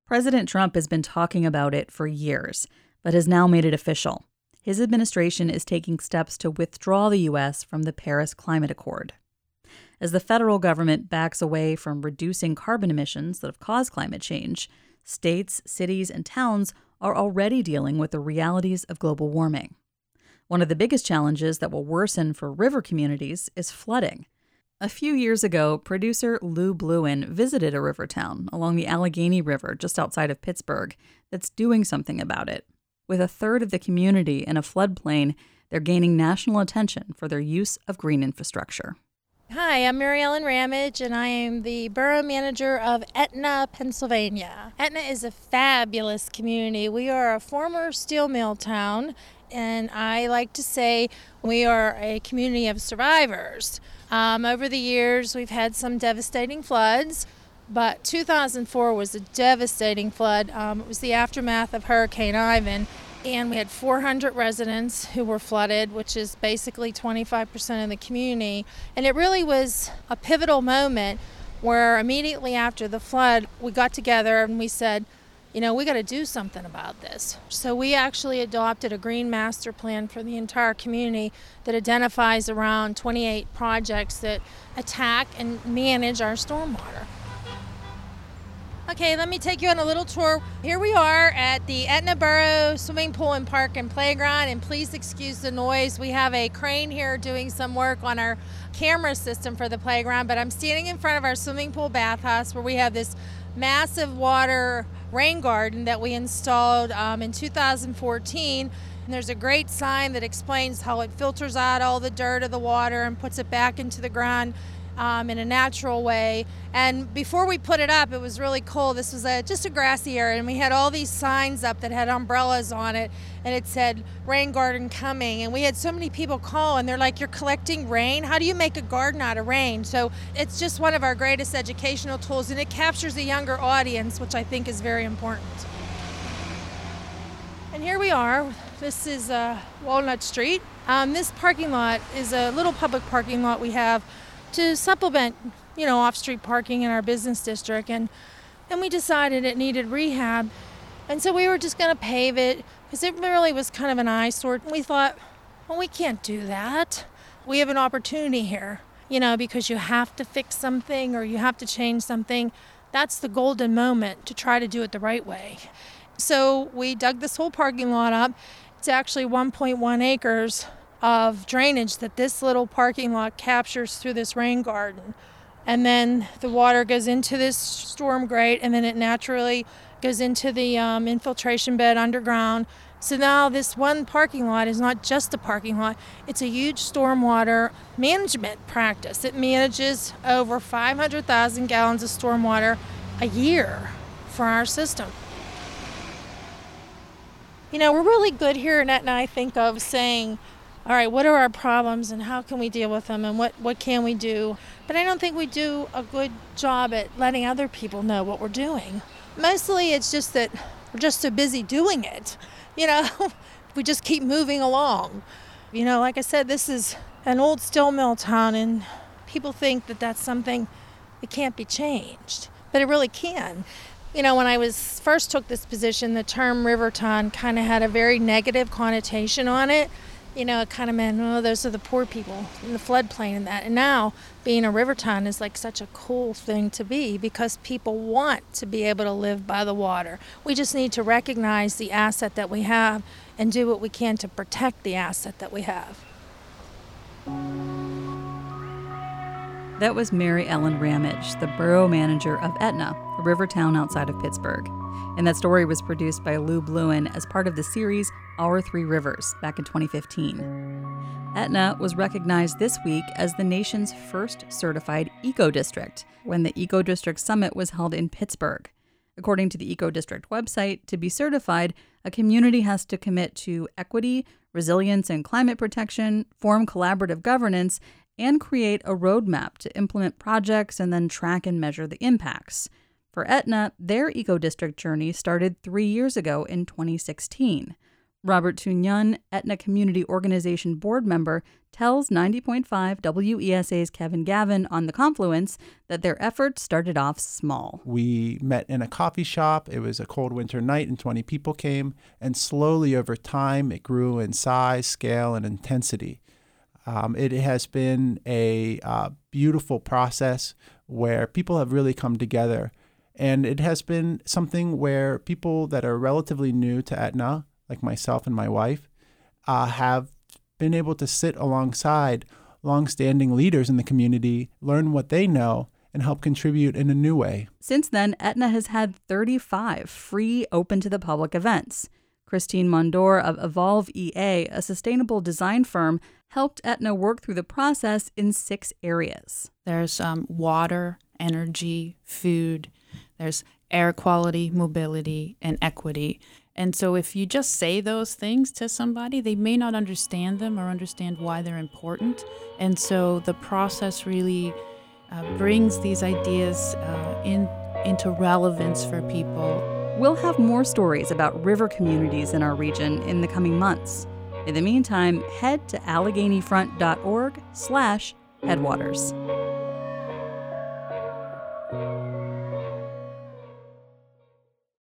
President Trump has been talking about it for years, but has now made it official. His administration is taking steps to withdraw the U.S. from the Paris Climate Accord. As the federal government backs away from reducing carbon emissions that have caused climate change, states, cities, and towns are already dealing with the realities of global warming. One of the biggest challenges that will worsen for river communities is flooding. A few years ago, producer Lou Bluin visited a river town along the Allegheny River just outside of Pittsburgh that's doing something about it. With a third of the community in a floodplain, they're gaining national attention for their use of green infrastructure. Hi, I'm Mary Ellen Ramage, and I am the Borough Manager of Etna, Pennsylvania. Etna is a fabulous community. We are a former steel mill town, and I like to say we are a community of survivors. Over the years, we've had some devastating floods, but 2004 was a devastating flood. It was the aftermath of Hurricane Ivan, and we had 400 residents who were flooded, which is basically 25% of the community. And it really was a pivotal moment where immediately after the flood, we got together and we said, we got to do something about this. So we actually adopted a green master plan for the entire community that identifies around 28 projects that attack and manage our stormwater. Okay, let me take you on a little tour. Here we are at the Etna Borough Swimming Pool and Park and Playground, and please excuse the noise. We have a crane here doing some work on our camera system for the playground, but I'm standing in front of our swimming pool bathhouse where we have this massive water rain garden that we installed in 2014. And there's a great sign that explains how it filters out all the dirt of the water and puts it back into the ground in a natural way. And before we put it up, it was really cool. This was just a grassy area, and we had all these signs up that had umbrellas on it, and it said rain garden coming. And we had so many people call, and they're like, you're collecting rain? How do you make a garden out of rain? So it's just one of our greatest educational tools, and it captures a younger audience, which I think is very important. And here we are. This is Walnut Street. This parking lot is a little public parking lot we have to supplement, off-street parking in our business district. And we decided it needed rehab. And so we were just going to pave it because it really was kind of an eyesore. And we thought, well, we can't do that. We have an opportunity here, because you have to fix something or you have to change something. That's the golden moment to try to do it the right way. So we dug this whole parking lot up. It's actually 1.1 acres of drainage that this little parking lot captures through this rain garden. And then the water goes into this storm grate, and then it naturally goes into the infiltration bed underground. So now this one parking lot is not just a parking lot, it's a huge stormwater management practice. It manages over 500,000 gallons of stormwater a year for our system. We're really good here in Etna, I think, of saying, all right, what are our problems and how can we deal with them and what can we do? But I don't think we do a good job at letting other people know what we're doing. Mostly it's just that we're just so busy doing it. We just keep moving along. Like I said, this is an old steel mill town, and people think that that's something that can't be changed, but it really can. When I first took this position, the term river town kind of had a very negative connotation on it. It kind of meant, those are the poor people in the floodplain and that. And now being a river town is like such a cool thing to be because people want to be able to live by the water. We just need to recognize the asset that we have and do what we can to protect the asset that we have. That was Mary Ellen Ramage, the Borough Manager of Etna, a river town outside of Pittsburgh. And that story was produced by Lou Bluin as part of the series Our Three Rivers back in 2015. Etna was recognized this week as the nation's first certified eco-district when the Eco-District Summit was held in Pittsburgh. According to the Eco-District website, to be certified, a community has to commit to equity, resilience, and climate protection, form collaborative governance, and create a roadmap to implement projects and then track and measure the impacts. For Etna, their eco-district journey started 3 years ago in 2016. Robert Tunyon, Aetna Community Organization board member, tells 90.5 WESA's Kevin Gavin on the Confluence that their efforts started off small. We met in a coffee shop. It was a cold winter night and 20 people came. And slowly over time, it grew in size, scale, and intensity. It has been a beautiful process where people have really come together. And it has been something where people that are relatively new to Aetna, like myself and my wife, have been able to sit alongside longstanding leaders in the community, learn what they know, and help contribute in a new way. Since then, Aetna has had 35 free, open-to-the-public events. Christine Mondor of Evolve EA, a sustainable design firm, helped Aetna work through the process in 6 areas. There's water, energy, food. There's air quality, mobility, and equity. And so if you just say those things to somebody, they may not understand them or understand why they're important. And so the process really brings these ideas into relevance for people. We'll have more stories about river communities in our region in the coming months. In the meantime, head to AlleghenyFront.org/headwaters.